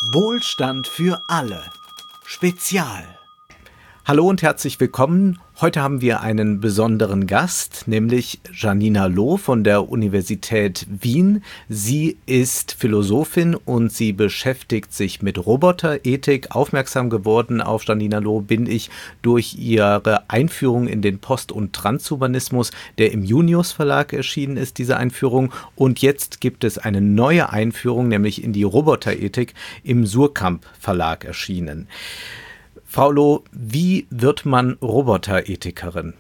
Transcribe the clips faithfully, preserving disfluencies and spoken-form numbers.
Wohlstand für alle. Spezial. Hallo und herzlich willkommen. Heute haben wir einen besonderen Gast, nämlich Janina Loh von der Universität Wien. Sie ist Philosophin und sie beschäftigt sich mit Roboterethik. Aufmerksam geworden auf Janina Loh bin ich durch ihre Einführung in den Post- und Transhumanismus, der im Junius Verlag erschienen ist, diese Einführung. Und jetzt gibt es eine neue Einführung, nämlich in die Roboterethik, im Suhrkamp Verlag erschienen. Frau Loh, wie wird man Roboterethikerin?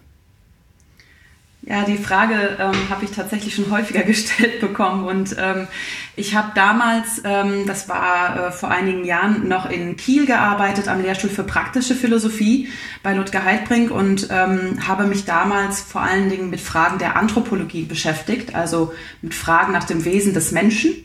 Ja, die Frage ähm, habe ich tatsächlich schon häufiger gestellt bekommen und ähm, ich habe damals, ähm, das war äh, vor einigen Jahren, noch in Kiel gearbeitet am Lehrstuhl für praktische Philosophie bei Ludger Heidbrink und ähm, habe mich damals vor allen Dingen mit Fragen der Anthropologie beschäftigt, also mit Fragen nach dem Wesen des Menschen.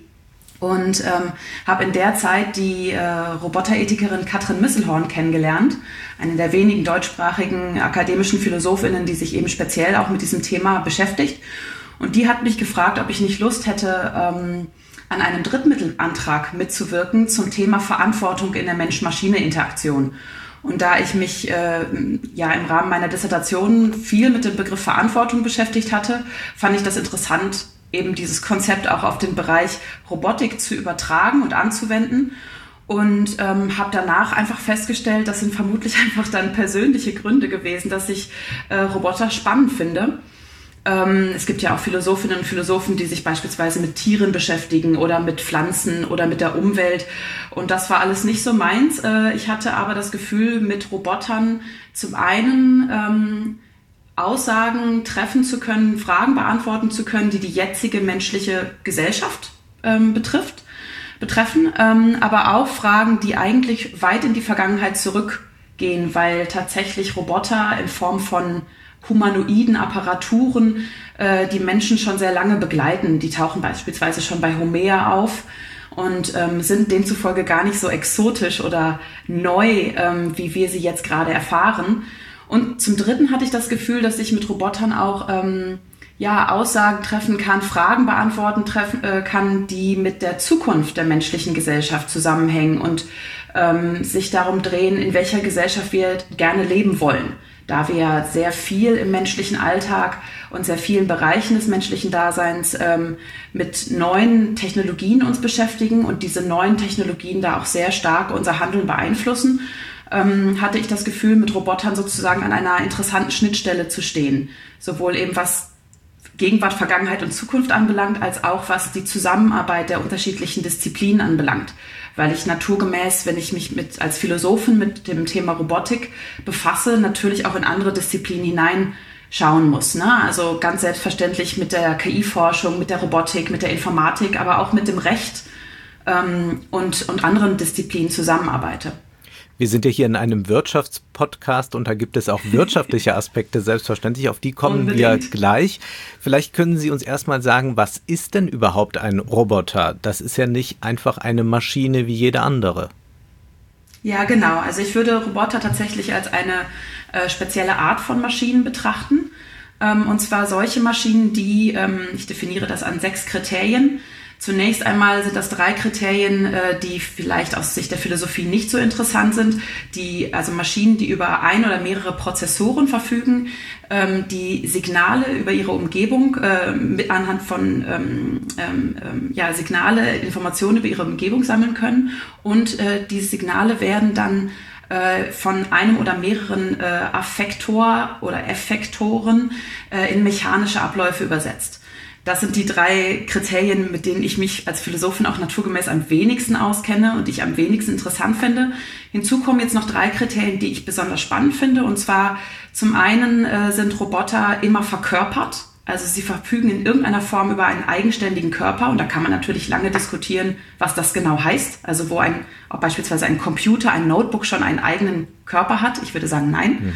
Und ähm, habe in der Zeit die äh, Roboterethikerin Katrin Misselhorn kennengelernt, eine der wenigen deutschsprachigen akademischen Philosophinnen, die sich eben speziell auch mit diesem Thema beschäftigt. Und die hat mich gefragt, ob ich nicht Lust hätte, ähm, an einem Drittmittelantrag mitzuwirken zum Thema Verantwortung in der Mensch-Maschine-Interaktion. Und da ich mich äh, ja im Rahmen meiner Dissertation viel mit dem Begriff Verantwortung beschäftigt hatte, fand ich das interessant, eben dieses Konzept auch auf den Bereich Robotik zu übertragen und anzuwenden und ähm, habe danach einfach festgestellt, das sind vermutlich einfach dann persönliche Gründe gewesen, dass ich äh, Roboter spannend finde. Ähm, es gibt ja auch Philosophinnen und Philosophen, die sich beispielsweise mit Tieren beschäftigen oder mit Pflanzen oder mit der Umwelt und das war alles nicht so meins. Äh, ich hatte aber das Gefühl, mit Robotern zum einen ähm, Aussagen treffen zu können, Fragen beantworten zu können, die die jetzige menschliche Gesellschaft ähm, betrifft, betreffen, ähm, aber auch Fragen, die eigentlich weit in die Vergangenheit zurückgehen, weil tatsächlich Roboter in Form von humanoiden Apparaturen äh, die Menschen schon sehr lange begleiten. Die tauchen beispielsweise schon bei Homer auf und ähm, sind demzufolge gar nicht so exotisch oder neu, ähm, wie wir sie jetzt gerade erfahren. Und zum Dritten hatte ich das Gefühl, dass ich mit Robotern auch ähm, ja, Aussagen treffen kann, Fragen beantworten treffen äh, kann, die mit der Zukunft der menschlichen Gesellschaft zusammenhängen und ähm, sich darum drehen, in welcher Gesellschaft wir gerne leben wollen. Da wir ja sehr viel im menschlichen Alltag und sehr vielen Bereichen des menschlichen Daseins ähm, mit neuen Technologien uns beschäftigen und diese neuen Technologien da auch sehr stark unser Handeln beeinflussen, ähm, hatte ich das Gefühl, mit Robotern sozusagen an einer interessanten Schnittstelle zu stehen. Sowohl eben was Gegenwart, Vergangenheit und Zukunft anbelangt, als auch was die Zusammenarbeit der unterschiedlichen Disziplinen anbelangt. Weil ich naturgemäß, wenn ich mich mit als Philosophin mit dem Thema Robotik befasse, natürlich auch in andere Disziplinen hineinschauen muss. Ne? Also ganz selbstverständlich mit der K I-Forschung, mit der Robotik, mit der Informatik, aber auch mit dem Recht ähm, und, und anderen Disziplinen zusammenarbeite. Wir sind ja hier in einem Wirtschaftspodcast und da gibt es auch wirtschaftliche Aspekte, selbstverständlich, auf die kommen Unbedingt. wir gleich. Vielleicht können Sie uns erstmal sagen, was ist denn überhaupt ein Roboter? Das ist ja nicht einfach eine Maschine wie jede andere. Ja, genau. Also ich würde Roboter tatsächlich als eine äh, spezielle Art von Maschinen betrachten. Ähm, und zwar solche Maschinen, die, ähm, ich definiere das an sechs Kriterien. Zunächst einmal sind das drei Kriterien, die vielleicht aus Sicht der Philosophie nicht so interessant sind. Die, also Maschinen, die über ein oder mehrere Prozessoren verfügen, die Signale über ihre Umgebung mit anhand von ähm, ähm, ja, Signale, Informationen über ihre Umgebung sammeln können. Und äh, diese Signale werden dann äh, von einem oder mehreren äh, Affektor oder Effektoren äh, in mechanische Abläufe übersetzt. Das sind die drei Kriterien, mit denen ich mich als Philosophin auch naturgemäß am wenigsten auskenne und die ich am wenigsten interessant finde. Hinzu kommen jetzt noch drei Kriterien, die ich besonders spannend finde. Und zwar zum einen äh, sind Roboter immer verkörpert. Also sie verfügen in irgendeiner Form über einen eigenständigen Körper. Und da kann man natürlich lange diskutieren, was das genau heißt. Also wo ein, ob beispielsweise ein Computer, ein Notebook schon einen eigenen Körper hat. Ich würde sagen, nein. Mhm.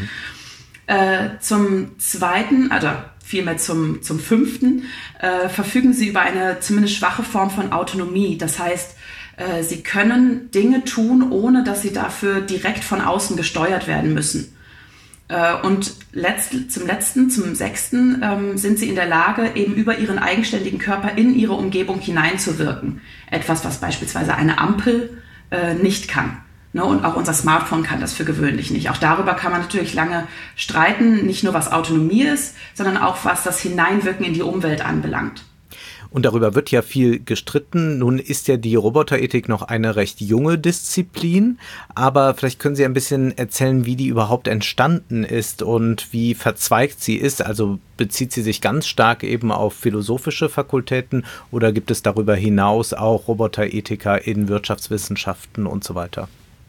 Äh, zum zweiten, also vielmehr zum, zum fünften, äh, verfügen sie über eine zumindest schwache Form von Autonomie. Das heißt, äh, sie können Dinge tun, ohne dass sie dafür direkt von außen gesteuert werden müssen. Äh, und letzt, zum letzten, zum sechsten, ähm, sind sie in der Lage, eben über ihren eigenständigen Körper in ihre Umgebung hineinzuwirken. Etwas, was beispielsweise eine Ampel äh, nicht kann. Ne? Und auch unser Smartphone kann das für gewöhnlich nicht. Auch darüber kann man natürlich lange streiten, nicht nur was Autonomie ist, sondern auch was das Hineinwirken in die Umwelt anbelangt. Und darüber wird ja viel gestritten. Nun ist ja die Roboterethik noch eine recht junge Disziplin, aber vielleicht können Sie ein bisschen erzählen, wie die überhaupt entstanden ist und wie verzweigt sie ist. Also bezieht sie sich ganz stark eben auf philosophische Fakultäten oder gibt es darüber hinaus auch Roboterethiker in Wirtschaftswissenschaften und so weiter?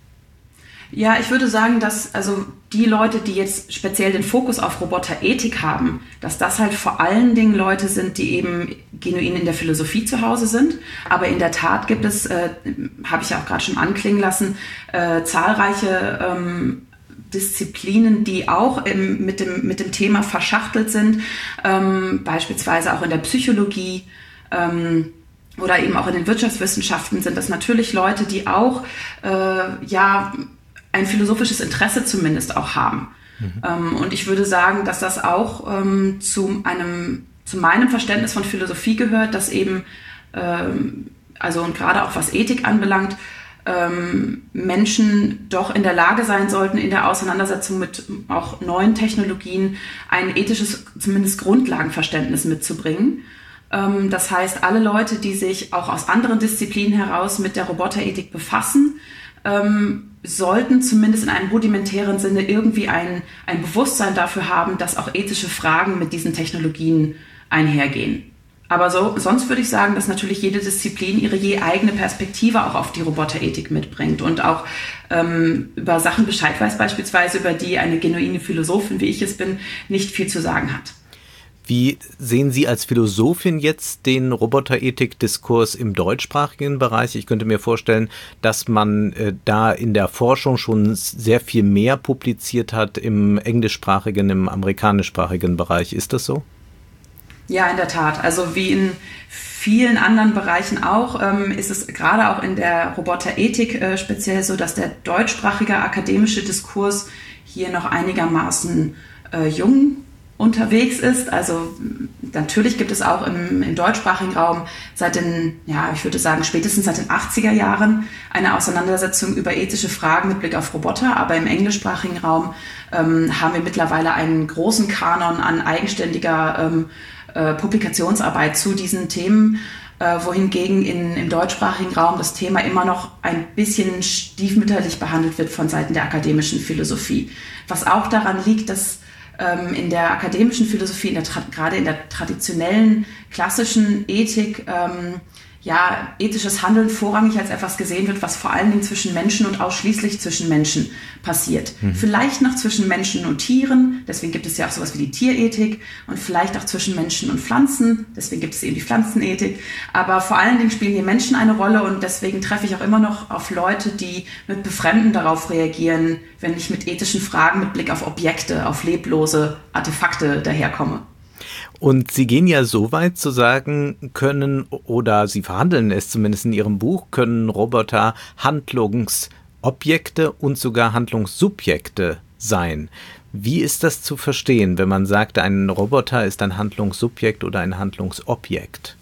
Ja, ich würde sagen, dass also die Leute, die jetzt speziell den Fokus auf Roboterethik haben, dass das halt vor allen Dingen Leute sind, die eben genuin in der Philosophie zu Hause sind. Aber in der Tat gibt es, äh, habe ich ja auch gerade schon anklingen lassen, äh, zahlreiche ähm, Disziplinen, die auch im, mit dem, mit dem Thema verschachtelt sind, ähm, beispielsweise auch in der Psychologie, ähm, oder eben auch in den Wirtschaftswissenschaften sind das natürlich Leute, die auch, äh, ja, ein philosophisches Interesse zumindest auch haben. Mhm. Ähm, und ich würde sagen, dass das auch ähm, zu einem, zu meinem Verständnis von Philosophie gehört, dass eben, ähm, also und gerade auch was Ethik anbelangt, ähm, Menschen doch in der Lage sein sollten, in der Auseinandersetzung mit auch neuen Technologien ein ethisches, zumindest Grundlagenverständnis mitzubringen. Ähm, das heißt, alle Leute, die sich auch aus anderen Disziplinen heraus mit der Roboterethik befassen, ähm, sollten zumindest in einem rudimentären Sinne irgendwie ein, ein Bewusstsein dafür haben, dass auch ethische Fragen mit diesen Technologien einhergehen. Aber so, sonst würde ich sagen, dass natürlich jede Disziplin ihre je eigene Perspektive auch auf die Roboterethik mitbringt und auch ähm, über Sachen Bescheid weiß, beispielsweise über die eine genuine Philosophin, wie ich es bin, nicht viel zu sagen hat. Wie sehen Sie als Philosophin jetzt den Roboterethik-Diskurs im deutschsprachigen Bereich? Ich könnte mir vorstellen, dass man äh, da in der Forschung schon sehr viel mehr publiziert hat im englischsprachigen, im amerikanischsprachigen Bereich. Ist das so? Ja, in der Tat. Also wie in vielen anderen Bereichen auch, ähm, ist es gerade auch in der Roboterethik äh, speziell so, dass der deutschsprachige akademische Diskurs hier noch einigermaßen äh, jung unterwegs ist. Also natürlich gibt es auch im, im deutschsprachigen Raum seit den, ja, ich würde sagen spätestens seit den achtziger Jahren eine Auseinandersetzung über ethische Fragen mit Blick auf Roboter, aber im englischsprachigen Raum ähm, haben wir mittlerweile einen großen Kanon an eigenständiger ähm, äh, Publikationsarbeit zu diesen Themen, äh, wohingegen in, im deutschsprachigen Raum das Thema immer noch ein bisschen stiefmütterlich behandelt wird von Seiten der akademischen Philosophie. Was auch daran liegt, dass in der akademischen Philosophie, in der, gerade in der traditionellen, klassischen Ethik, ähm, ja, ethisches Handeln vorrangig als etwas gesehen wird, was vor allen Dingen zwischen Menschen und ausschließlich zwischen Menschen passiert. Mhm. Vielleicht noch zwischen Menschen und Tieren, deswegen gibt es ja auch sowas wie die Tierethik, und vielleicht auch zwischen Menschen und Pflanzen, deswegen gibt es eben die Pflanzenethik. Aber vor allen Dingen spielen hier Menschen eine Rolle und deswegen treffe ich auch immer noch auf Leute, die mit Befremden darauf reagieren, wenn ich mit ethischen Fragen mit Blick auf Objekte, auf leblose Artefakte daherkomme. Und Sie gehen ja so weit zu sagen können, oder Sie verhandeln es zumindest in Ihrem Buch, können Roboter Handlungsobjekte und sogar Handlungssubjekte sein. Wie ist das zu verstehen, wenn man sagt, ein Roboter ist ein Handlungssubjekt oder ein Handlungsobjekt?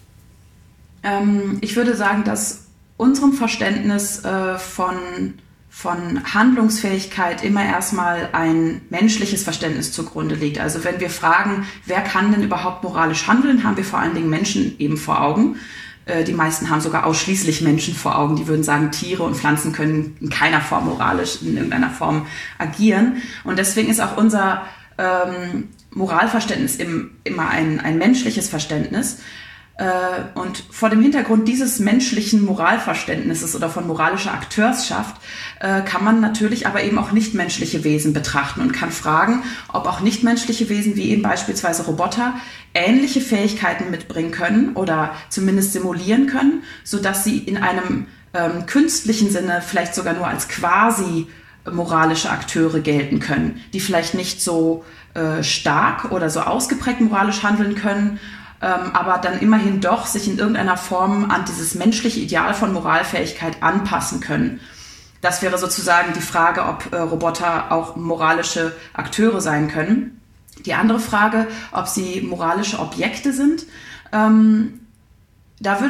Ähm, ich würde sagen, dass unserem Verständnis äh, von von Handlungsfähigkeit immer erstmal ein menschliches Verständnis zugrunde liegt. Also wenn wir fragen, wer kann denn überhaupt moralisch handeln, haben wir vor allen Dingen Menschen eben vor Augen. Äh, die meisten haben sogar ausschließlich Menschen vor Augen. Die würden sagen, Tiere und Pflanzen können in keiner Form moralisch in irgendeiner Form agieren. Und deswegen ist auch unser ähm, Moralverständnis im, immer ein, ein menschliches Verständnis. Und vor dem Hintergrund dieses menschlichen Moralverständnisses oder von moralischer Akteurschaft kann man natürlich aber eben auch nichtmenschliche Wesen betrachten und kann fragen, ob auch nichtmenschliche Wesen wie eben beispielsweise Roboter ähnliche Fähigkeiten mitbringen können oder zumindest simulieren können, sodass sie in einem ähm, künstlichen Sinne vielleicht sogar nur als quasi moralische Akteure gelten können, die vielleicht nicht so äh, stark oder so ausgeprägt moralisch handeln können, aber dann immerhin doch sich in irgendeiner Form an dieses menschliche Ideal von Moralfähigkeit anpassen können. Das wäre sozusagen die Frage, ob äh, Roboter auch moralische Akteure sein können. Die andere Frage, ob sie moralische Objekte sind, ähm, da würden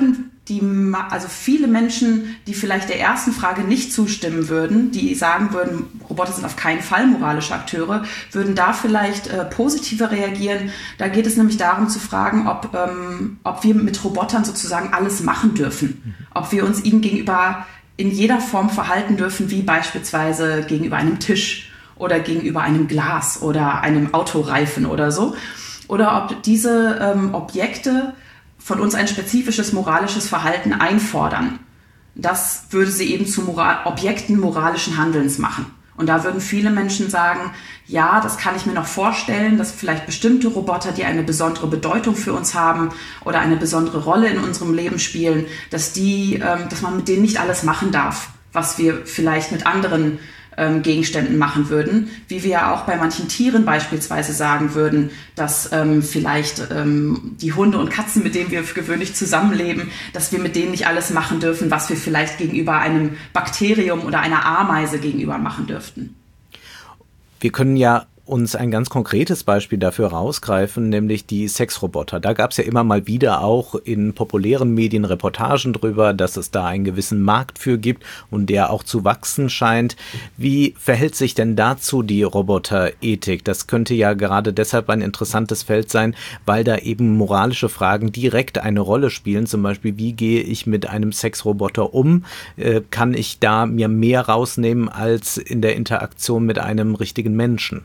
die, also viele Menschen, die vielleicht der ersten Frage nicht zustimmen würden, die sagen würden, Roboter sind auf keinen Fall moralische Akteure, würden da vielleicht äh, positiver reagieren. Da geht es nämlich darum zu fragen, ob, ähm, ob wir mit Robotern sozusagen alles machen dürfen. Ob wir uns ihnen gegenüber in jeder Form verhalten dürfen, wie beispielsweise gegenüber einem Tisch oder gegenüber einem Glas oder einem Autoreifen oder so. Oder ob diese ähm, Objekte von uns ein spezifisches moralisches Verhalten einfordern. Das würde sie eben zu Moral- Objekten moralischen Handelns machen. Und da würden viele Menschen sagen, ja, das kann ich mir noch vorstellen, dass vielleicht bestimmte Roboter, die eine besondere Bedeutung für uns haben oder eine besondere Rolle in unserem Leben spielen, dass die, ähm, dass man mit denen nicht alles machen darf, was wir vielleicht mit anderen ähm, Gegenständen machen würden, wie wir ja auch bei manchen Tieren beispielsweise sagen würden, dass ähm, vielleicht ähm, die Hunde und Katzen, mit denen wir gewöhnlich zusammenleben, dass wir mit denen nicht alles machen dürfen, was wir vielleicht gegenüber einem Bakterium oder einer Ameise gegenüber machen dürften. Wir können ja uns ein ganz konkretes Beispiel dafür rausgreifen, nämlich die Sexroboter. Da gab es ja immer mal wieder auch in populären Medien Reportagen drüber, dass es da einen gewissen Markt für gibt und der auch zu wachsen scheint. Wie verhält sich denn dazu die Roboterethik? Das könnte ja gerade deshalb ein interessantes Feld sein, weil da eben moralische Fragen direkt eine Rolle spielen. Zum Beispiel, wie gehe ich mit einem Sexroboter um? Äh, kann ich da mir mehr rausnehmen als in der Interaktion mit einem richtigen Menschen?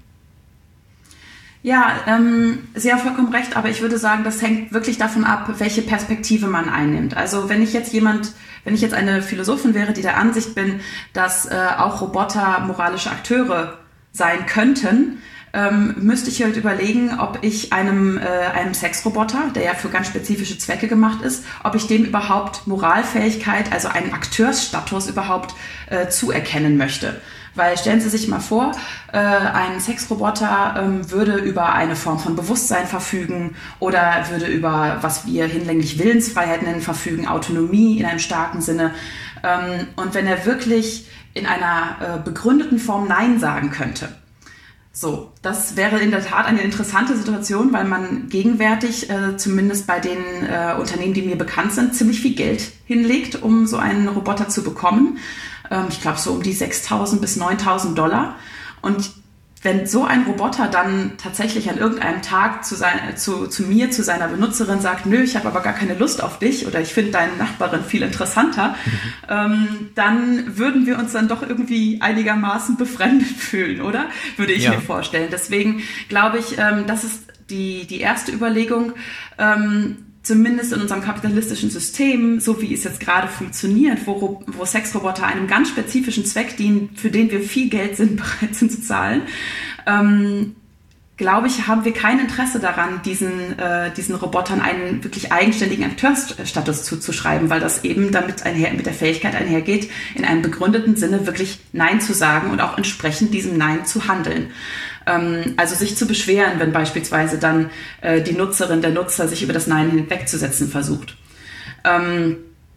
Ja, ähm, Sie haben vollkommen recht, aber ich würde sagen, das hängt wirklich davon ab, welche Perspektive man einnimmt. Also wenn ich jetzt jemand, wenn ich jetzt eine Philosophin wäre, die der Ansicht bin, dass äh, auch Roboter moralische Akteure sein könnten, ähm, müsste ich halt überlegen, ob ich einem, äh, einem Sexroboter, der ja für ganz spezifische Zwecke gemacht ist, ob ich dem überhaupt Moralfähigkeit, also einen Akteursstatus überhaupt äh, zuerkennen möchte. Weil stellen Sie sich mal vor, äh, ein Sexroboter ähm, würde über eine Form von Bewusstsein verfügen oder würde über, was wir hinlänglich Willensfreiheit nennen, verfügen, Autonomie in einem starken Sinne. Ähm, und wenn er wirklich in einer äh, begründeten Form Nein sagen könnte. So, das wäre in der Tat eine interessante Situation, weil man gegenwärtig, äh, zumindest bei den äh, Unternehmen, die mir bekannt sind, ziemlich viel Geld hinlegt, um so einen Roboter zu bekommen. Ähm, ich glaube so um die sechstausend bis neuntausend Dollar. Und wenn so ein Roboter dann tatsächlich an irgendeinem Tag zu, sein, zu, zu mir, zu seiner Benutzerin sagt, nö, ich habe aber gar keine Lust auf dich oder ich finde deine Nachbarin viel interessanter, mhm. ähm, dann würden wir uns dann doch irgendwie einigermaßen befremdet fühlen, oder? Würde ich ja. mir vorstellen. Deswegen glaube ich, ähm, das ist die, die erste Überlegung, ähm, zumindest in unserem kapitalistischen System, so wie es jetzt gerade funktioniert, wo, wo Sexroboter einem ganz spezifischen Zweck dienen, für den wir viel Geld sind, bereit sind zu zahlen, ähm, glaube ich, haben wir kein Interesse daran, diesen, äh, diesen Robotern einen wirklich eigenständigen Akteursstatus zuzuschreiben, weil das eben damit einher, mit der Fähigkeit einhergeht, in einem begründeten Sinne wirklich Nein zu sagen und auch entsprechend diesem Nein zu handeln. Also sich zu beschweren, wenn beispielsweise dann äh, die Nutzerin, der Nutzer sich über das Nein hinwegzusetzen versucht. Ähm,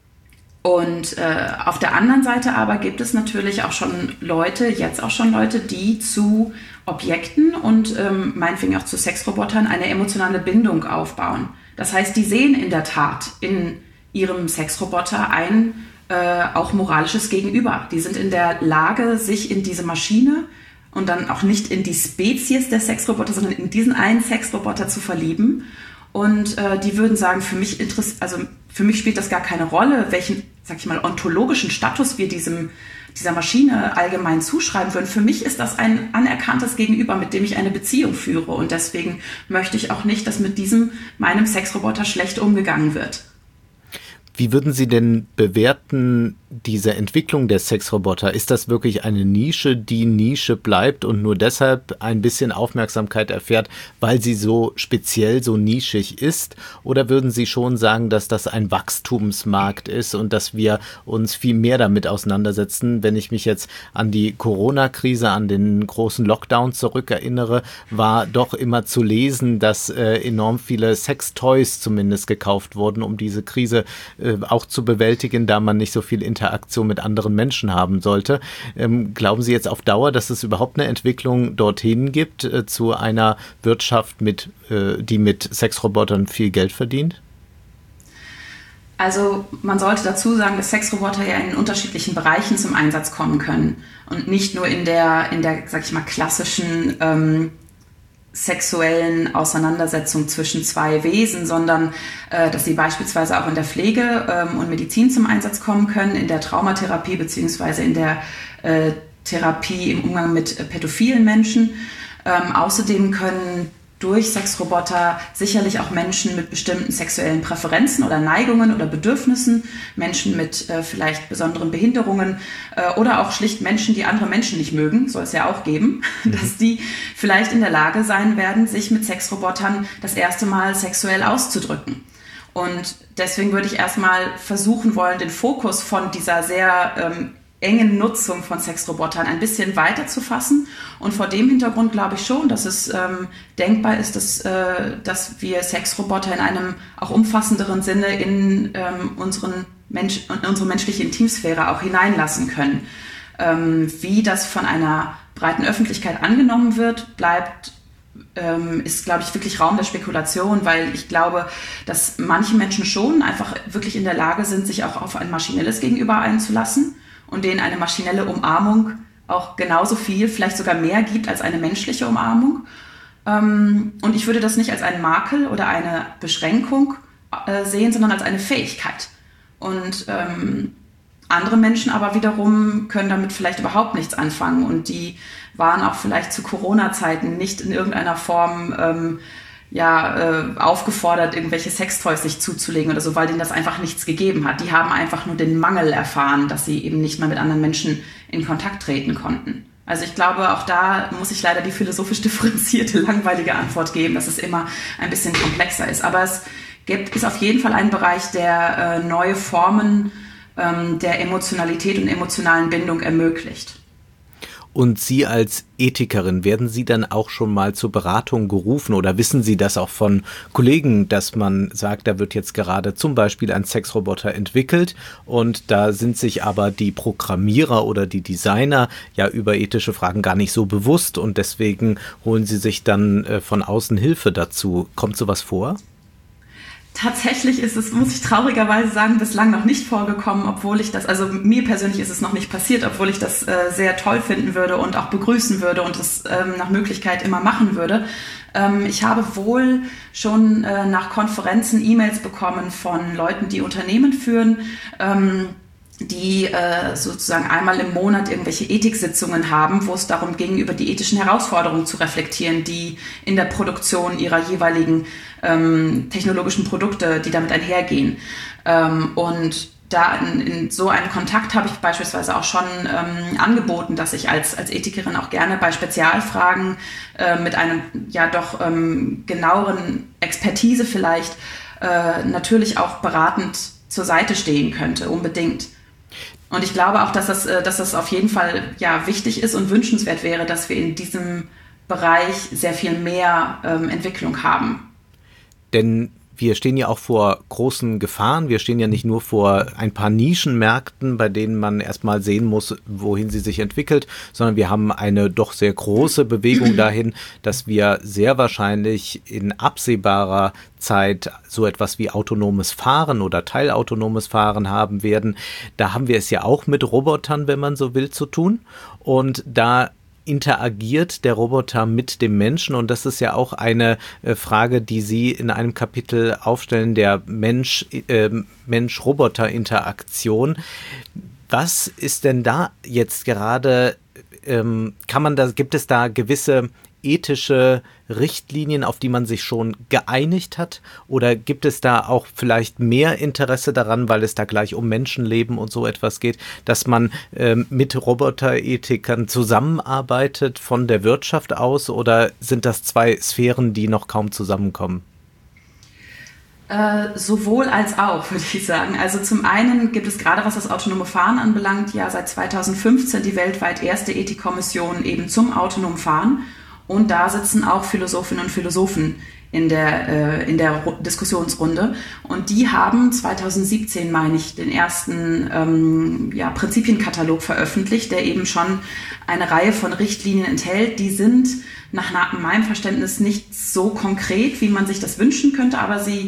und äh, auf der anderen Seite aber gibt es natürlich auch schon Leute, jetzt auch schon Leute, die zu Objekten und ähm, meinetwegen auch zu Sexrobotern eine emotionale Bindung aufbauen. Das heißt, die sehen in der Tat in ihrem Sexroboter ein äh, auch moralisches Gegenüber. Die sind in der Lage, sich in diese Maschine und dann auch nicht in die Spezies der Sexroboter, sondern in diesen einen Sexroboter zu verlieben. Und äh, die würden sagen, für mich interess- also für mich spielt das gar keine Rolle, welchen, sag ich mal, ontologischen Status wir diesem, dieser Maschine allgemein zuschreiben würden. Für mich ist das ein anerkanntes Gegenüber, mit dem ich eine Beziehung führe. Und deswegen möchte ich auch nicht, dass mit diesem, meinem Sexroboter schlecht umgegangen wird. Wie würden Sie denn bewerten, diese Entwicklung der Sexroboter? Ist das wirklich eine Nische, die Nische bleibt und nur deshalb ein bisschen Aufmerksamkeit erfährt, weil sie so speziell, so nischig ist? Oder würden Sie schon sagen, dass das ein Wachstumsmarkt ist und dass wir uns viel mehr damit auseinandersetzen? Wenn ich mich jetzt an die Corona-Krise, an den großen Lockdown zurückerinnere, war doch immer zu lesen, dass äh, enorm viele Sextoys zumindest gekauft wurden, um diese Krise äh, auch zu bewältigen, da man nicht so viel Interaktion mit anderen Menschen haben sollte. Ähm, glauben Sie jetzt auf Dauer, dass es überhaupt eine Entwicklung dorthin gibt, äh, zu einer Wirtschaft, mit, äh, die mit Sexrobotern viel Geld verdient? Also man sollte dazu sagen, dass Sexroboter ja in unterschiedlichen Bereichen zum Einsatz kommen können und nicht nur in der, in der, sag ich mal, klassischen ähm, sexuellen Auseinandersetzung zwischen zwei Wesen, sondern äh, dass sie beispielsweise auch in der Pflege ähm, und Medizin zum Einsatz kommen können, in der Traumatherapie beziehungsweise in der äh, Therapie im Umgang mit äh, pädophilen Menschen. Ähm, außerdem können durch Sexroboter sicherlich auch Menschen mit bestimmten sexuellen Präferenzen oder Neigungen oder Bedürfnissen, Menschen mit äh, vielleicht besonderen Behinderungen äh, oder auch schlicht Menschen, die andere Menschen nicht mögen, soll es ja auch geben, mhm. dass die vielleicht in der Lage sein werden, sich mit Sexrobotern das erste Mal sexuell auszudrücken. Und deswegen würde ich erstmal versuchen wollen, den Fokus von dieser sehr ähm, engen Nutzung von Sexrobotern ein bisschen weiter zu fassen. Und vor dem Hintergrund glaube ich schon, dass es ähm, denkbar ist, dass, äh, dass wir Sexroboter in einem auch umfassenderen Sinne in, ähm, unseren Mensch, in unsere menschliche Intimsphäre auch hineinlassen können. Ähm, wie das von einer breiten Öffentlichkeit angenommen wird, bleibt ähm, ist, glaube ich, wirklich Raum der Spekulation, weil ich glaube, dass manche Menschen schon einfach wirklich in der Lage sind, sich auch auf ein maschinelles Gegenüber einzulassen und denen eine maschinelle Umarmung auch genauso viel, vielleicht sogar mehr gibt als eine menschliche Umarmung. Und ich würde das nicht als einen Makel oder eine Beschränkung sehen, sondern als eine Fähigkeit. Und ähm, andere Menschen aber wiederum können damit vielleicht überhaupt nichts anfangen. Und die waren auch vielleicht zu Corona-Zeiten nicht in irgendeiner Form ähm, ja, äh, aufgefordert, irgendwelche Sextoys sich zuzulegen oder so, weil denen das einfach nichts gegeben hat. Die haben einfach nur den Mangel erfahren, dass sie eben nicht mehr mit anderen Menschen in Kontakt treten konnten. Also ich glaube, auch da muss ich leider die philosophisch differenzierte, langweilige Antwort geben, dass es immer ein bisschen komplexer ist. Aber es gibt, ist auf jeden Fall ein Bereich, der äh, neue Formen ähm, der Emotionalität und emotionalen Bindung ermöglicht. Und Sie als Ethikerin, werden Sie dann auch schon mal zur Beratung gerufen oder wissen Sie das auch von Kollegen, dass man sagt, da wird jetzt gerade zum Beispiel ein Sexroboter entwickelt und da sind sich aber die Programmierer oder die Designer ja über ethische Fragen gar nicht so bewusst und deswegen holen Sie sich dann äh, von außen Hilfe dazu. Kommt sowas vor? Tatsächlich ist es, muss ich traurigerweise sagen, bislang noch nicht vorgekommen, obwohl ich das, also mir persönlich ist es noch nicht passiert, obwohl ich das äh, sehr toll finden würde und auch begrüßen würde und es ähm, nach Möglichkeit immer machen würde. Ähm, ich habe wohl schon äh, nach Konferenzen E-Mails bekommen von Leuten, die Unternehmen führen, ähm, die äh, sozusagen einmal im Monat irgendwelche Ethiksitzungen haben, wo es darum ging, über die ethischen Herausforderungen zu reflektieren, die in der Produktion ihrer jeweiligen ähm, technologischen Produkte, die damit einhergehen. Ähm, und da in, in so einen Kontakt habe ich beispielsweise auch schon ähm, angeboten, dass ich als, als Ethikerin auch gerne bei Spezialfragen äh, mit einem ja doch ähm, genaueren Expertise vielleicht äh, natürlich auch beratend zur Seite stehen könnte, unbedingt. Und ich glaube auch, dass das, dass das auf jeden Fall ja, wichtig ist und wünschenswert wäre, dass wir in diesem Bereich sehr viel mehr ähm, Entwicklung haben. Denn wir stehen ja auch vor großen Gefahren. Wir stehen ja nicht nur vor ein paar Nischenmärkten, bei denen man erstmal sehen muss, wohin sie sich entwickelt, sondern wir haben eine doch sehr große Bewegung dahin, dass wir sehr wahrscheinlich in absehbarer Zeit so etwas wie autonomes Fahren oder teilautonomes Fahren haben werden. Da haben wir es ja auch mit Robotern, wenn man so will, zu tun. Und da interagiert der Roboter mit dem Menschen und das ist ja auch eine äh, Frage, die Sie in einem Kapitel aufstellen, der Mensch, äh, Mensch-Roboter-Interaktion. Was ist denn da jetzt gerade, ähm, kann man da, gibt es da gewisse ethische Richtlinien, auf die man sich schon geeinigt hat? Oder gibt es da auch vielleicht mehr Interesse daran, weil es da gleich um Menschenleben und so etwas geht, dass man ähm, mit Roboterethikern zusammenarbeitet von der Wirtschaft aus? Oder sind das zwei Sphären, die noch kaum zusammenkommen? Äh, sowohl als auch, würde ich sagen. Also zum einen gibt es gerade, was das autonome Fahren anbelangt, ja seit zweitausendfünfzehn die weltweit erste Ethikkommission eben zum autonomen Fahren. Und da sitzen auch Philosophinnen und Philosophen in der, äh, in der Diskussionsrunde. Und die haben zweitausendsiebzehn, meine ich, den ersten ähm, ja, Prinzipienkatalog veröffentlicht, der eben schon eine Reihe von Richtlinien enthält. Die sind nach meinem Verständnis nicht so konkret, wie man sich das wünschen könnte, aber sie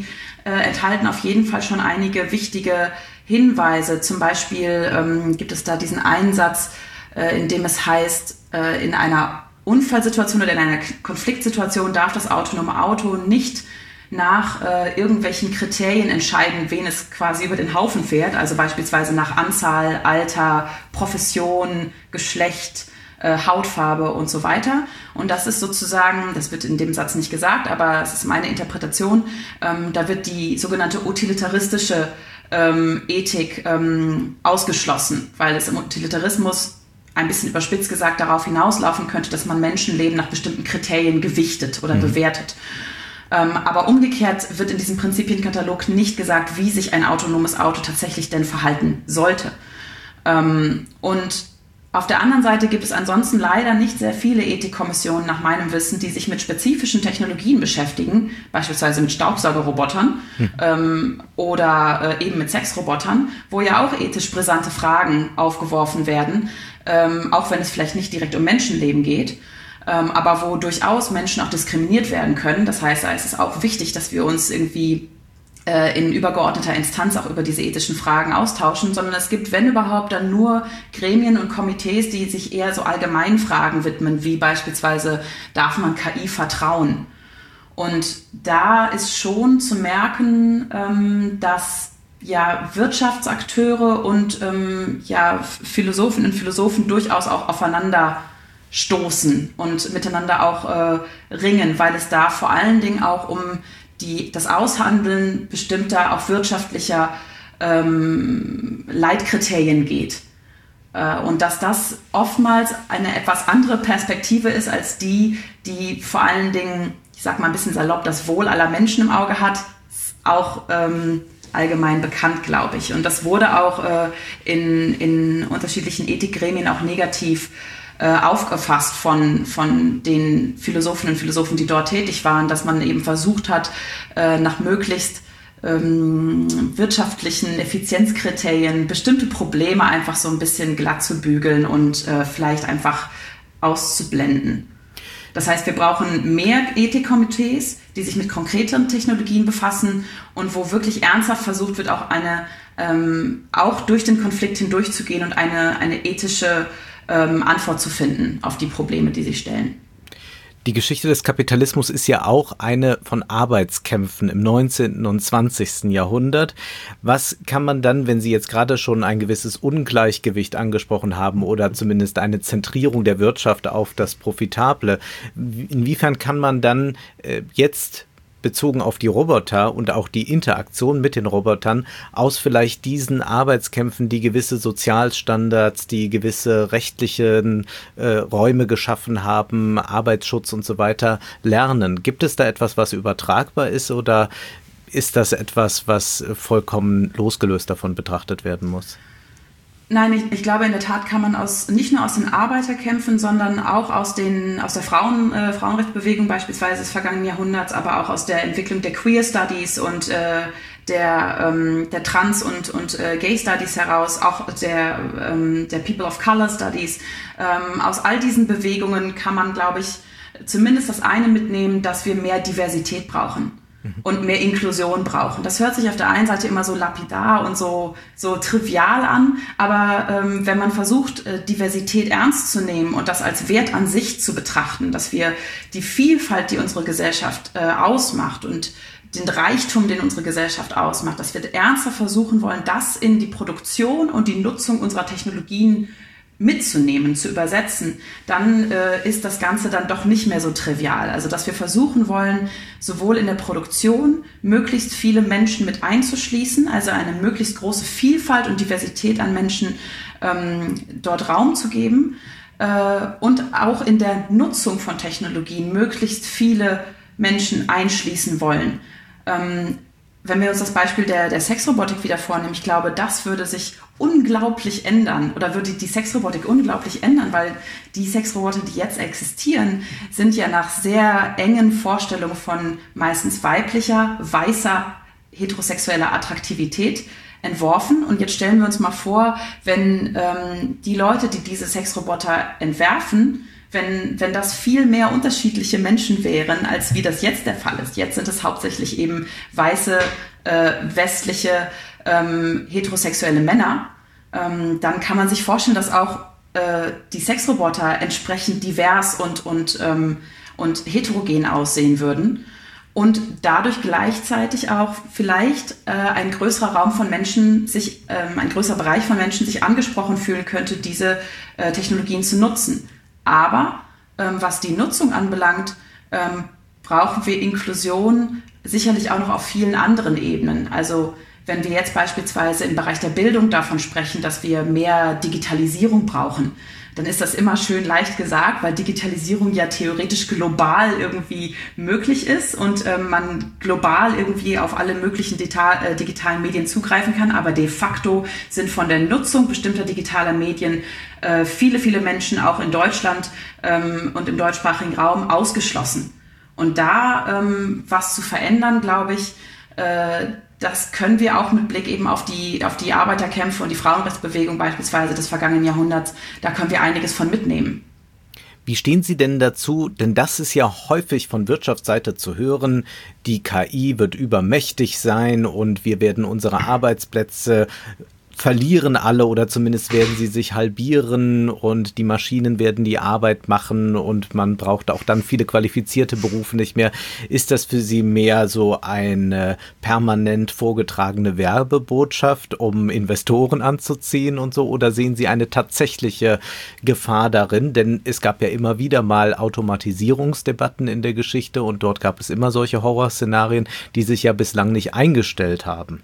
äh, enthalten auf jeden Fall schon einige wichtige Hinweise. Zum Beispiel ähm, gibt es da diesen Einsatz, äh, in dem es heißt, äh, in einer Unfallsituation oder in einer Konfliktsituation darf das autonome Auto nicht nach äh, irgendwelchen Kriterien entscheiden, wen es quasi über den Haufen fährt, also beispielsweise nach Anzahl, Alter, Profession, Geschlecht, äh, Hautfarbe und so weiter. Und das ist sozusagen, das wird in dem Satz nicht gesagt, aber es ist meine Interpretation, ähm, da wird die sogenannte utilitaristische ähm, Ethik ähm, ausgeschlossen, weil es im Utilitarismus ein bisschen überspitzt gesagt darauf hinauslaufen könnte, dass man Menschenleben nach bestimmten Kriterien gewichtet oder mhm. bewertet. Ähm, aber umgekehrt wird in diesem Prinzipienkatalog nicht gesagt, wie sich ein autonomes Auto tatsächlich denn verhalten sollte. Ähm, und auf der anderen Seite gibt es ansonsten leider nicht sehr viele Ethikkommissionen nach meinem Wissen, die sich mit spezifischen Technologien beschäftigen, beispielsweise mit Staubsaugerrobotern hm. ähm, oder äh, eben mit Sexrobotern, wo ja auch ethisch brisante Fragen aufgeworfen werden, ähm, auch wenn es vielleicht nicht direkt um Menschenleben geht. Ähm, aber wo durchaus Menschen auch diskriminiert werden können. Das heißt, da ist es auch wichtig, dass wir uns irgendwie äh, in übergeordneter Instanz auch über diese ethischen Fragen austauschen, sondern es gibt, wenn überhaupt, dann nur Gremien und Komitees, die sich eher so allgemeinen Fragen widmen, wie beispielsweise, darf man K I vertrauen? Und da ist schon zu merken, ähm, dass ja Wirtschaftsakteure und ähm, ja Philosophinnen und Philosophen durchaus auch aufeinander stoßen und miteinander auch äh, ringen, weil es da vor allen Dingen auch um die, das Aushandeln bestimmter, auch wirtschaftlicher ähm, Leitkriterien geht. Äh, und dass das oftmals eine etwas andere Perspektive ist als die, die vor allen Dingen, ich sag mal ein bisschen salopp, das Wohl aller Menschen im Auge hat, auch ähm, allgemein bekannt, glaube ich. Und das wurde auch äh, in, in unterschiedlichen Ethikgremien auch negativ aufgefasst von, von den Philosophinnen und Philosophen, die dort tätig waren, dass man eben versucht hat, nach möglichst ähm, wirtschaftlichen Effizienzkriterien bestimmte Probleme einfach so ein bisschen glatt zu bügeln und äh, vielleicht einfach auszublenden. Das heißt, wir brauchen mehr Ethikkomitees, die sich mit konkreteren Technologien befassen und wo wirklich ernsthaft versucht wird, auch eine ähm, auch durch den Konflikt hindurchzugehen und eine, eine ethische ähm, Antwort zu finden auf die Probleme, die sich stellen. Die Geschichte des Kapitalismus ist ja auch eine von Arbeitskämpfen im neunzehnten und zwanzigsten Jahrhundert. Was kann man dann, wenn Sie jetzt gerade schon ein gewisses Ungleichgewicht angesprochen haben oder zumindest eine Zentrierung der Wirtschaft auf das Profitable, inwiefern kann man dann äh, jetzt bezogen auf die Roboter und auch die Interaktion mit den Robotern aus vielleicht diesen Arbeitskämpfen, die gewisse Sozialstandards, die gewisse rechtliche äh, Räume geschaffen haben, Arbeitsschutz und so weiter, lernen? Gibt es da etwas, was übertragbar ist, oder ist das etwas, was vollkommen losgelöst davon betrachtet werden muss? Nein, ich, ich glaube, in der Tat kann man aus, nicht nur aus den Arbeiterkämpfen, sondern auch aus, den, aus der Frauen, äh, Frauenrechtsbewegung beispielsweise des vergangenen Jahrhunderts, aber auch aus der Entwicklung der Queer Studies und äh, der, ähm, der Trans- und, und äh, Gay Studies heraus, auch der, ähm, der People of Color Studies. Ähm, aus all diesen Bewegungen kann man, glaube ich, zumindest das eine mitnehmen, dass wir mehr Diversität brauchen und mehr Inklusion brauchen. Das hört sich auf der einen Seite immer so lapidar und so, so trivial an, aber ähm, wenn man versucht, äh, Diversität ernst zu nehmen und das als Wert an sich zu betrachten, dass wir die Vielfalt, die unsere Gesellschaft äh, ausmacht und den Reichtum, den unsere Gesellschaft ausmacht, dass wir ernster versuchen wollen, das in die Produktion und die Nutzung unserer Technologien mitzunehmen, zu übersetzen, dann äh, ist das Ganze dann doch nicht mehr so trivial. Also dass wir versuchen wollen, sowohl in der Produktion möglichst viele Menschen mit einzuschließen, also eine möglichst große Vielfalt und Diversität an Menschen ähm, dort Raum zu geben äh, und auch in der Nutzung von Technologien möglichst viele Menschen einschließen wollen. Ähm, Wenn wir uns das Beispiel der, der Sexrobotik wieder vornehmen, ich glaube, das würde sich unglaublich ändern oder würde die Sexrobotik unglaublich ändern, weil die Sexroboter, die jetzt existieren, sind ja nach sehr engen Vorstellungen von meistens weiblicher, weißer, heterosexueller Attraktivität entworfen. Und jetzt stellen wir uns mal vor, wenn ähm, die Leute, die diese Sexroboter entwerfen, wenn, wenn das viel mehr unterschiedliche Menschen wären, als wie das jetzt der Fall ist. Jetzt sind es hauptsächlich eben weiße, äh, westliche, ähm, heterosexuelle Männer. Ähm, dann kann man sich vorstellen, dass auch äh, die Sexroboter entsprechend divers und, und, ähm, und heterogen aussehen würden. Und dadurch gleichzeitig auch vielleicht äh, ein größerer Raum von Menschen sich, ähm, ein größerer Bereich von Menschen sich angesprochen fühlen könnte, diese äh, Technologien zu nutzen. Aber ähm, was die Nutzung anbelangt, ähm, brauchen wir Inklusion sicherlich auch noch auf vielen anderen Ebenen. Also wenn wir jetzt beispielsweise im Bereich der Bildung davon sprechen, dass wir mehr Digitalisierung brauchen, dann ist das immer schön leicht gesagt, weil Digitalisierung ja theoretisch global irgendwie möglich ist und äh, man global irgendwie auf alle möglichen Deta- äh, digitalen Medien zugreifen kann. Aber de facto sind von der Nutzung bestimmter digitaler Medien äh, viele, viele Menschen auch in Deutschland ähm, und im deutschsprachigen Raum ausgeschlossen. Und da ähm, was zu verändern, glaube ich, äh, das können wir auch mit Blick eben auf die, auf die Arbeiterkämpfe und die Frauenrechtsbewegung beispielsweise des vergangenen Jahrhunderts, da können wir einiges von mitnehmen. Wie stehen Sie denn dazu? Denn das ist ja häufig von Wirtschaftsseite zu hören, die K I wird übermächtig sein und wir werden unsere Arbeitsplätze verlieren alle oder zumindest werden sie sich halbieren und die Maschinen werden die Arbeit machen und man braucht auch dann viele qualifizierte Berufe nicht mehr. Ist das für Sie mehr so eine permanent vorgetragene Werbebotschaft, um Investoren anzuziehen und so, oder sehen Sie eine tatsächliche Gefahr darin? Denn es gab ja immer wieder mal Automatisierungsdebatten in der Geschichte und dort gab es immer solche Horrorszenarien, die sich ja bislang nicht eingestellt haben.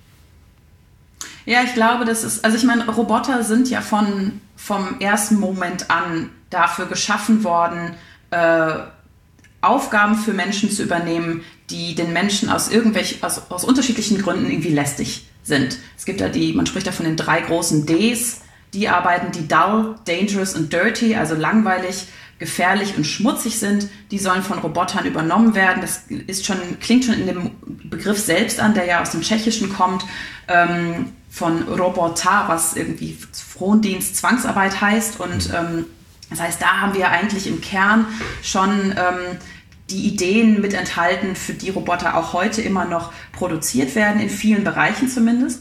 Ja, ich glaube, das ist, also ich meine, Roboter sind ja von, vom ersten Moment an dafür geschaffen worden, äh, Aufgaben für Menschen zu übernehmen, die den Menschen aus irgendwelchen, aus, aus unterschiedlichen Gründen irgendwie lästig sind. Es gibt ja die, man spricht da von den drei großen Ds, die Arbeiten, die dull, dangerous und dirty, also langweilig, gefährlich und schmutzig sind, die sollen von Robotern übernommen werden. Das ist schon, klingt schon in dem Begriff selbst an, der ja aus dem Tschechischen kommt, ähm, von Robota, was irgendwie Frondienst, Zwangsarbeit heißt. Und ähm, das heißt, da haben wir eigentlich im Kern schon ähm, die Ideen mit enthalten, für die Roboter auch heute immer noch produziert werden, in vielen Bereichen zumindest.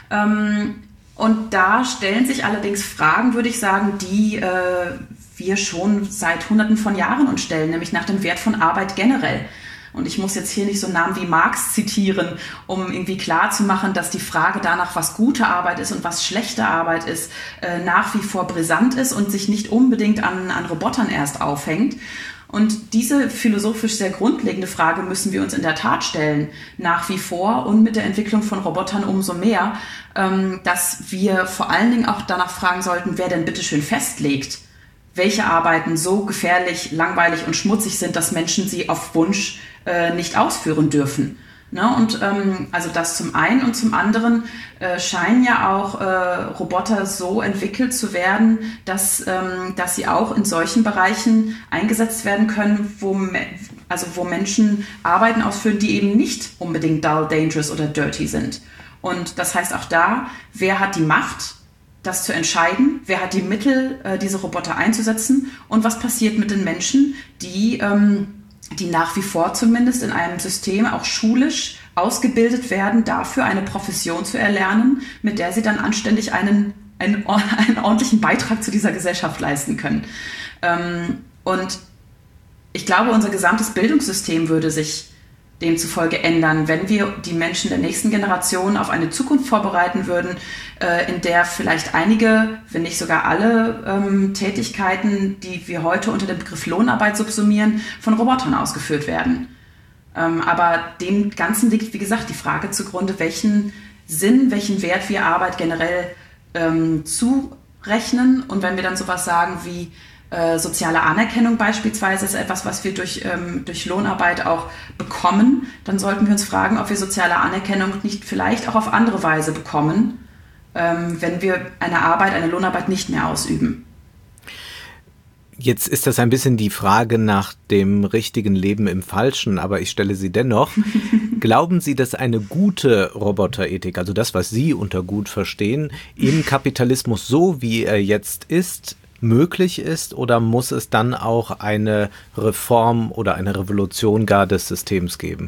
Ähm, und da stellen sich allerdings Fragen, würde ich sagen, die äh, wir schon seit Hunderten von Jahren uns stellen, nämlich nach dem Wert von Arbeit generell. Und ich muss jetzt hier nicht so Namen wie Marx zitieren, um irgendwie klarzumachen, dass die Frage danach, was gute Arbeit ist und was schlechte Arbeit ist, äh, nach wie vor brisant ist und sich nicht unbedingt an, an Robotern erst aufhängt. Und diese philosophisch sehr grundlegende Frage müssen wir uns in der Tat stellen, nach wie vor und mit der Entwicklung von Robotern umso mehr, ähm, dass wir vor allen Dingen auch danach fragen sollten, wer denn bitteschön festlegt, welche Arbeiten so gefährlich, langweilig und schmutzig sind, dass Menschen sie auf Wunsch äh, nicht ausführen dürfen. Ne? Und ähm, also das zum einen und zum anderen äh, scheinen ja auch äh, Roboter so entwickelt zu werden, dass, ähm, dass sie auch in solchen Bereichen eingesetzt werden können, wo, me- also wo Menschen Arbeiten ausführen, die eben nicht unbedingt dull, dangerous oder dirty sind. Und das heißt auch da, wer hat die Macht, das zu entscheiden, wer hat die Mittel, äh, diese Roboter einzusetzen und was passiert mit den Menschen, die, ähm, die nach wie vor zumindest in einem System auch schulisch ausgebildet werden, dafür eine Profession zu erlernen, mit der sie dann anständig einen, einen, einen ordentlichen Beitrag zu dieser Gesellschaft leisten können. Ähm, und ich glaube, unser gesamtes Bildungssystem würde sich demzufolge ändern, wenn wir die Menschen der nächsten Generation auf eine Zukunft vorbereiten würden, äh, in der vielleicht einige, wenn nicht sogar alle ähm, Tätigkeiten, die wir heute unter dem Begriff Lohnarbeit subsumieren, von Robotern ausgeführt werden. Ähm, aber dem Ganzen liegt, wie gesagt, die Frage zugrunde, welchen Sinn, welchen Wert wir Arbeit generell ähm, zurechnen. Und wenn wir dann sowas sagen wie Äh, soziale Anerkennung beispielsweise ist etwas, was wir durch, ähm, durch Lohnarbeit auch bekommen, dann sollten wir uns fragen, ob wir soziale Anerkennung nicht vielleicht auch auf andere Weise bekommen, ähm, wenn wir eine Arbeit, eine Lohnarbeit nicht mehr ausüben. Jetzt ist das ein bisschen die Frage nach dem richtigen Leben im Falschen, aber ich stelle sie dennoch. Glauben Sie, dass eine gute Roboterethik, also das, was Sie unter gut verstehen, im Kapitalismus so, wie er jetzt ist, möglich ist, oder muss es dann auch eine Reform oder eine Revolution gar des Systems geben?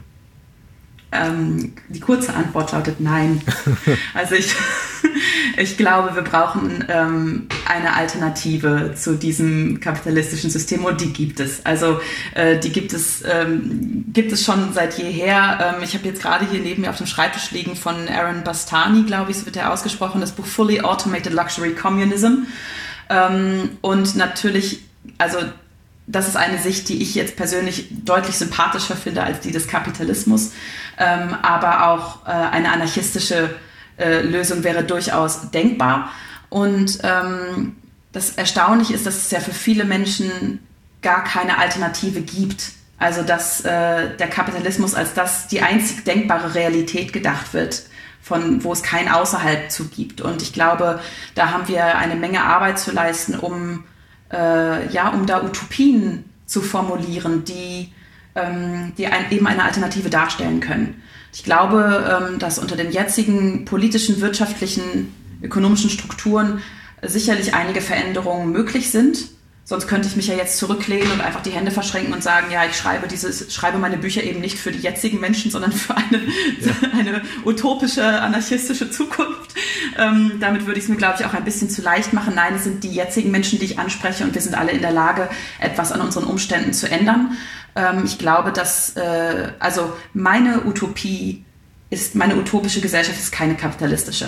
Ähm, die kurze Antwort lautet nein. Also ich, ich glaube, wir brauchen ähm, eine Alternative zu diesem kapitalistischen System, und die gibt es. Also äh, die gibt es, ähm, gibt es schon seit jeher. Ähm, ich habe jetzt gerade hier neben mir auf dem Schreibtisch liegen von Aaron Bastani, glaube ich, so wird er ausgesprochen, das Buch Fully Automated Luxury Communism. Ähm, und natürlich, also das ist eine Sicht, die ich jetzt persönlich deutlich sympathischer finde als die des Kapitalismus. Ähm, aber auch äh, eine anarchistische äh, Lösung wäre durchaus denkbar. Und ähm, das Erstaunliche ist, dass es ja für viele Menschen gar keine Alternative gibt. Also dass äh, der Kapitalismus als das die einzig denkbare Realität gedacht wird, von wo es kein Außerhalb zu gibt. Und ich glaube, da haben wir eine Menge Arbeit zu leisten, um Äh, ja, um da Utopien zu formulieren, die, ähm, die ein, eben eine Alternative darstellen können. Ich glaube, ähm, dass unter den jetzigen politischen, wirtschaftlichen, ökonomischen Strukturen äh, sicherlich einige Veränderungen möglich sind. Sonst könnte ich mich ja jetzt zurücklehnen und einfach die Hände verschränken und sagen, ja, ich schreibe dieses, schreibe meine Bücher eben nicht für die jetzigen Menschen, sondern für eine, ja. eine utopische, anarchistische Zukunft. Ähm, damit würde ich es mir, glaube ich, auch ein bisschen zu leicht machen. Nein, es sind die jetzigen Menschen, die ich anspreche, und wir sind alle in der Lage, etwas an unseren Umständen zu ändern. Ähm, ich glaube, dass, äh, also meine Utopie ist, meine utopische Gesellschaft ist keine kapitalistische.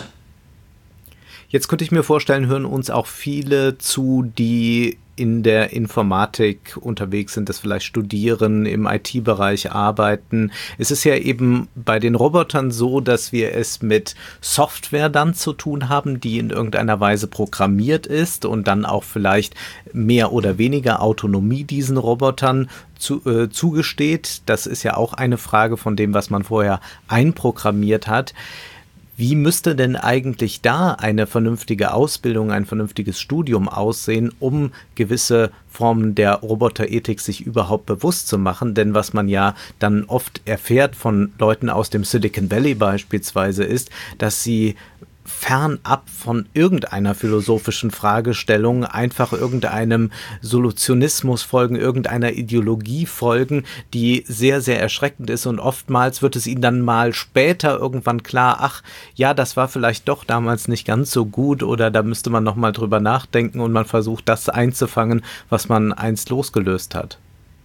Jetzt könnte ich mir vorstellen, hören uns auch viele zu, die in der Informatik unterwegs sind, das vielleicht studieren, im I T-Bereich arbeiten. Es ist ja eben bei den Robotern so, dass wir es mit Software dann zu tun haben, die in irgendeiner Weise programmiert ist und dann auch vielleicht mehr oder weniger Autonomie diesen Robotern zu, äh, zugesteht. Das ist ja auch eine Frage von dem, was man vorher einprogrammiert hat. Wie müsste denn eigentlich da eine vernünftige Ausbildung, ein vernünftiges Studium aussehen, um gewisse Formen der Roboterethik sich überhaupt bewusst zu machen? Denn was man ja dann oft erfährt von Leuten aus dem Silicon Valley beispielsweise ist, dass sie fernab von irgendeiner philosophischen Fragestellung einfach irgendeinem Solutionismus folgen, irgendeiner Ideologie folgen, die sehr, sehr erschreckend ist, und oftmals wird es ihnen dann mal später irgendwann klar, ach ja, das war vielleicht doch damals nicht ganz so gut, oder da müsste man nochmal drüber nachdenken, und man versucht, das einzufangen, was man einst losgelöst hat.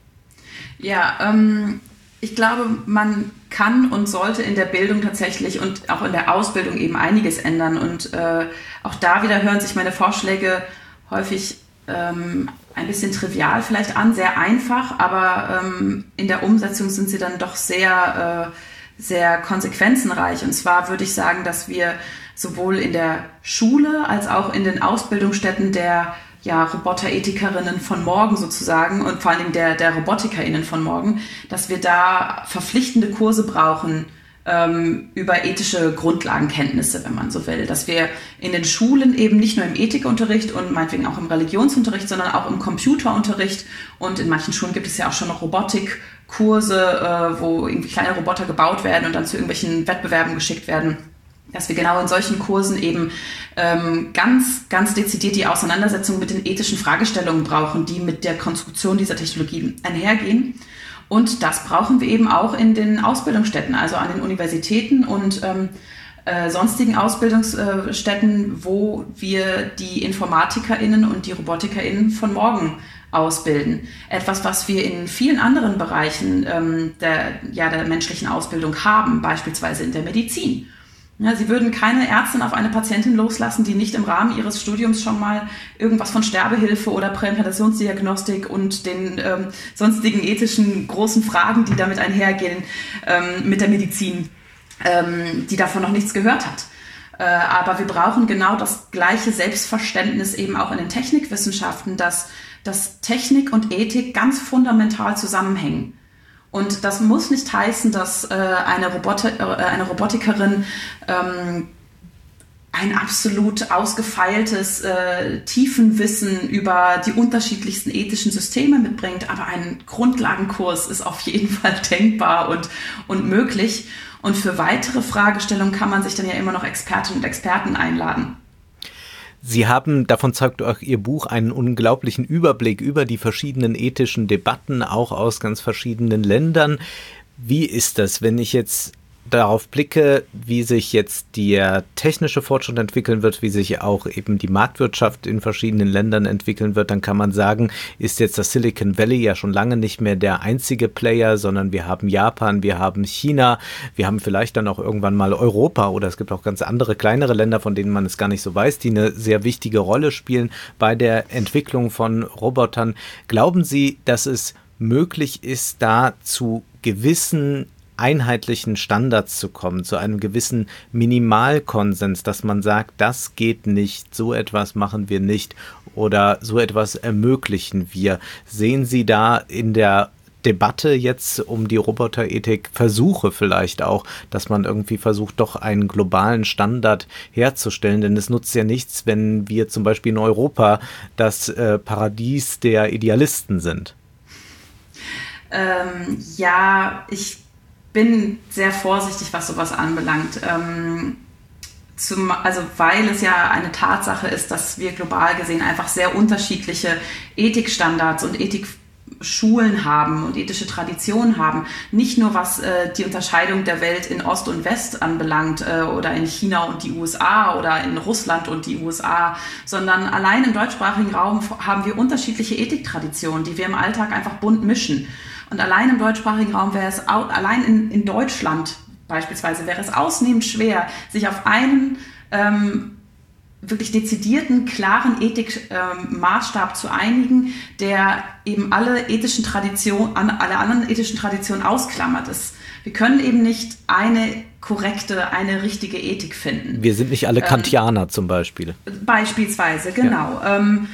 Ja, ähm, ich glaube, man kann und sollte in der Bildung tatsächlich und auch in der Ausbildung eben einiges ändern. Und äh, auch da wieder hören sich meine Vorschläge häufig ähm, ein bisschen trivial vielleicht an, sehr einfach, aber ähm, in der Umsetzung sind sie dann doch sehr, äh, sehr konsequenzenreich. Und zwar würde ich sagen, dass wir sowohl in der Schule als auch in den Ausbildungsstätten der ja, Roboterethikerinnen von morgen sozusagen und vor allen Dingen der, der RobotikerInnen von morgen, dass wir da verpflichtende Kurse brauchen ähm, über ethische Grundlagenkenntnisse, wenn man so will. Dass wir in den Schulen eben nicht nur im Ethikunterricht und meinetwegen auch im Religionsunterricht, sondern auch im Computerunterricht, und in manchen Schulen gibt es ja auch schon noch Robotikkurse, äh, wo irgendwie kleine Roboter gebaut werden und dann zu irgendwelchen Wettbewerben geschickt werden, dass wir genau in solchen Kursen eben ähm, ganz, ganz dezidiert die Auseinandersetzung mit den ethischen Fragestellungen brauchen, die mit der Konstruktion dieser Technologien einhergehen. Und das brauchen wir eben auch in den Ausbildungsstätten, also an den Universitäten und ähm, äh, sonstigen Ausbildungsstätten, wo wir die InformatikerInnen und die RobotikerInnen von morgen ausbilden. Etwas, was wir in vielen anderen Bereichen ähm, der, ja, der menschlichen Ausbildung haben, beispielsweise in der Medizin. Ja, Sie würden keine Ärztin auf eine Patientin loslassen, die nicht im Rahmen ihres Studiums schon mal irgendwas von Sterbehilfe oder Präimplantationsdiagnostik und den ähm, sonstigen ethischen großen Fragen, die damit einhergehen, ähm, mit der Medizin, ähm, die davon noch nichts gehört hat. Äh, aber wir brauchen genau das gleiche Selbstverständnis eben auch in den Technikwissenschaften, dass, dass Technik und Ethik ganz fundamental zusammenhängen. Und das muss nicht heißen, dass äh, eine, Roboter, äh, eine Robotikerin ähm, ein absolut ausgefeiltes äh, Tiefenwissen über die unterschiedlichsten ethischen Systeme mitbringt, aber ein Grundlagenkurs ist auf jeden Fall denkbar und, und möglich. Und für weitere Fragestellungen kann man sich dann ja immer noch Expertinnen und Experten einladen. Sie haben, davon zeugt auch Ihr Buch, einen unglaublichen Überblick über die verschiedenen ethischen Debatten, auch aus ganz verschiedenen Ländern. Wie ist das, wenn ich jetzt darauf blicke, wie sich jetzt der technische Fortschritt entwickeln wird, wie sich auch eben die Marktwirtschaft in verschiedenen Ländern entwickeln wird, dann kann man sagen, ist jetzt das Silicon Valley ja schon lange nicht mehr der einzige Player, sondern wir haben Japan, wir haben China, wir haben vielleicht dann auch irgendwann mal Europa oder es gibt auch ganz andere kleinere Länder, von denen man es gar nicht so weiß, die eine sehr wichtige Rolle spielen bei der Entwicklung von Robotern. Glauben Sie, dass es möglich ist, da zu gewissen einheitlichen Standards zu kommen, zu einem gewissen Minimalkonsens, dass man sagt, das geht nicht, so etwas machen wir nicht oder so etwas ermöglichen wir. Sehen Sie da in der Debatte jetzt um die Roboterethik Versuche vielleicht auch, dass man irgendwie versucht, doch einen globalen Standard herzustellen? Denn es nutzt ja nichts, wenn wir zum Beispiel in Europa das äh, Paradies der Idealisten sind. Ähm, ja, ich bin sehr vorsichtig, was sowas anbelangt. Ähm, zum, also weil es ja eine Tatsache ist, dass wir global gesehen einfach sehr unterschiedliche Ethikstandards und Ethikschulen haben und ethische Traditionen haben. Nicht nur was äh, die Unterscheidung der Welt in Ost und West anbelangt äh, oder in China und die U S A oder in Russland und die U S A, sondern allein im deutschsprachigen Raum haben wir unterschiedliche Ethiktraditionen, die wir im Alltag einfach bunt mischen. Und allein im deutschsprachigen Raum wäre es, allein in, in Deutschland beispielsweise, wäre es ausnehmend schwer, sich auf einen ähm, wirklich dezidierten, klaren Ethikmaßstab ähm, zu einigen, der eben alle ethischen Traditionen, alle anderen ethischen Traditionen ausklammert ist. Wir können eben nicht eine korrekte, eine richtige Ethik finden. Wir sind nicht alle Kantianer ähm, zum Beispiel. Beispielsweise, genau. Ja. Ähm,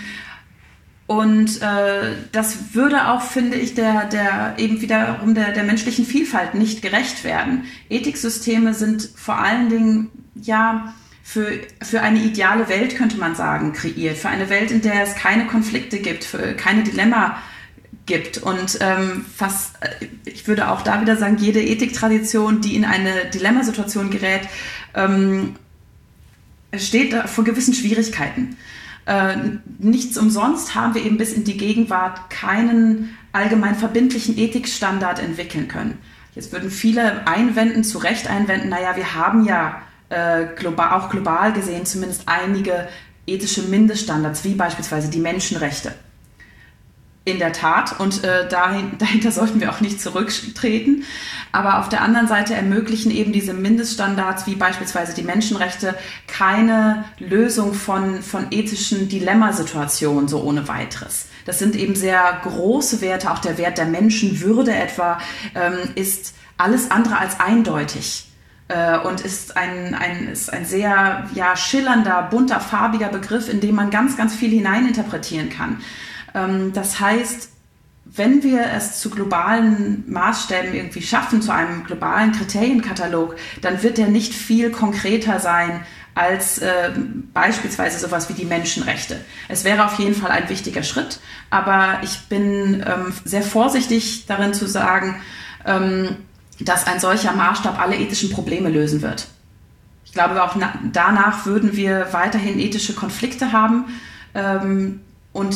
Und äh, das würde auch, finde ich, der, der eben wiederum der, der menschlichen Vielfalt nicht gerecht werden. Ethiksysteme sind vor allen Dingen ja für, für eine ideale Welt, könnte man sagen, kreiert. Für eine Welt, in der es keine Konflikte gibt, für keine Dilemma gibt. Und ähm, fast, ich würde auch da wieder sagen, jede Ethiktradition, die in eine Dilemmasituation gerät, ähm, steht vor gewissen Schwierigkeiten. Äh, nichts umsonst haben wir eben bis in die Gegenwart keinen allgemein verbindlichen Ethikstandard entwickeln können. Jetzt würden viele einwenden, zu Recht einwenden, naja, wir haben ja äh, global, auch global gesehen zumindest einige ethische Mindeststandards, wie beispielsweise die Menschenrechte. In der Tat, und äh, dahin, dahinter sollten wir auch nicht zurücktreten. Aber auf der anderen Seite ermöglichen eben diese Mindeststandards, wie beispielsweise die Menschenrechte, keine Lösung von, von ethischen Dilemmasituationen so ohne weiteres. Das sind eben sehr große Werte, auch der Wert der Menschenwürde etwa, ähm, ist alles andere als eindeutig. Äh, und ist ein, ein, ist ein sehr ja, schillernder, bunter, farbiger Begriff, in den man ganz, ganz viel hineininterpretieren kann. Das heißt, wenn wir es zu globalen Maßstäben irgendwie schaffen, zu einem globalen Kriterienkatalog, dann wird der nicht viel konkreter sein als äh, beispielsweise sowas wie die Menschenrechte. Es wäre auf jeden Fall ein wichtiger Schritt, aber ich bin ähm, sehr vorsichtig darin zu sagen, ähm, dass ein solcher Maßstab alle ethischen Probleme lösen wird. Ich glaube, auch na- danach würden wir weiterhin ethische Konflikte haben ähm, und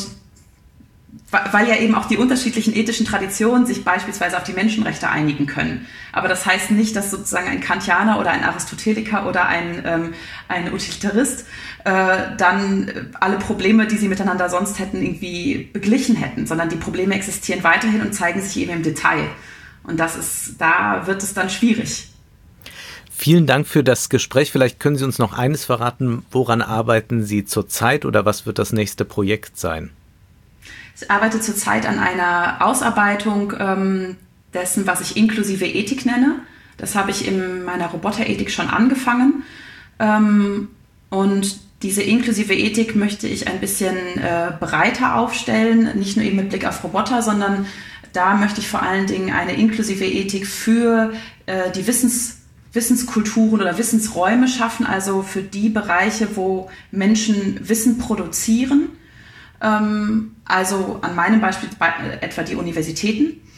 weil ja eben auch die unterschiedlichen ethischen Traditionen sich beispielsweise auf die Menschenrechte einigen können. Aber das heißt nicht, dass sozusagen ein Kantianer oder ein Aristoteliker oder ein, ähm, ein Utilitarist äh, dann alle Probleme, die sie miteinander sonst hätten, irgendwie beglichen hätten, sondern die Probleme existieren weiterhin und zeigen sich eben im Detail. Und das ist, da wird es dann schwierig. Vielen Dank für das Gespräch. Vielleicht können Sie uns noch eines verraten, woran arbeiten Sie zurzeit oder was wird das nächste Projekt sein? Ich arbeite zurzeit an einer Ausarbeitung ähm, dessen, was ich inklusive Ethik nenne. Das habe ich in meiner Roboterethik schon angefangen. Ähm, und diese inklusive Ethik möchte ich ein bisschen äh, breiter aufstellen, nicht nur eben mit Blick auf Roboter, sondern da möchte ich vor allen Dingen eine inklusive Ethik für äh, die Wissens Wissenskulturen oder Wissensräume schaffen, also für die Bereiche, wo Menschen Wissen produzieren. Also an meinem Beispiel etwa die Universitäten.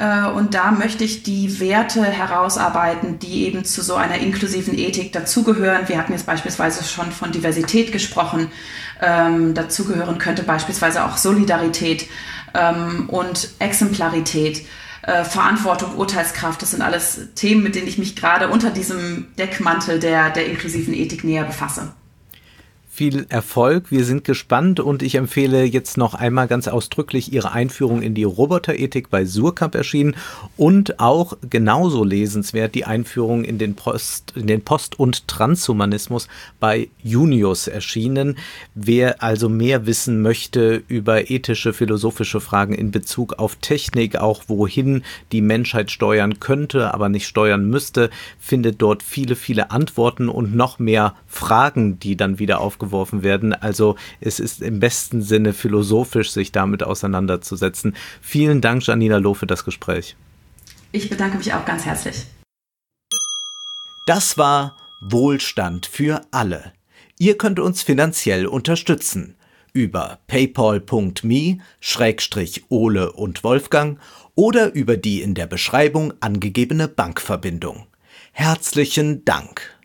Und da möchte ich die Werte herausarbeiten, die eben zu so einer inklusiven Ethik dazugehören. Wir hatten jetzt beispielsweise schon von Diversität gesprochen. Ähm, dazugehören könnte beispielsweise auch Solidarität ähm, und Exemplarität, äh, Verantwortung, Urteilskraft. Das sind alles Themen, mit denen ich mich gerade unter diesem Deckmantel der, der inklusiven Ethik näher befasse. Viel Erfolg, wir sind gespannt und ich empfehle jetzt noch einmal ganz ausdrücklich Ihre Einführung in die Roboterethik bei Suhrkamp erschienen und auch genauso lesenswert die Einführung in den Post, in den Post- und Transhumanismus bei Junius erschienen. Wer also mehr wissen möchte über ethische, philosophische Fragen in Bezug auf Technik, auch wohin die Menschheit steuern könnte, aber nicht steuern müsste, findet dort viele, viele Antworten und noch mehr Fragen, die dann wieder aufgeworfen werden. Also es ist im besten Sinne philosophisch, sich damit auseinanderzusetzen. Vielen Dank, Janina Loh, für das Gespräch. Ich bedanke mich auch ganz herzlich. Das war Wohlstand für alle. Ihr könnt uns finanziell unterstützen über paypal punkt me Schrägstrich Ole und Wolfgang oder über die in der Beschreibung angegebene Bankverbindung. Herzlichen Dank.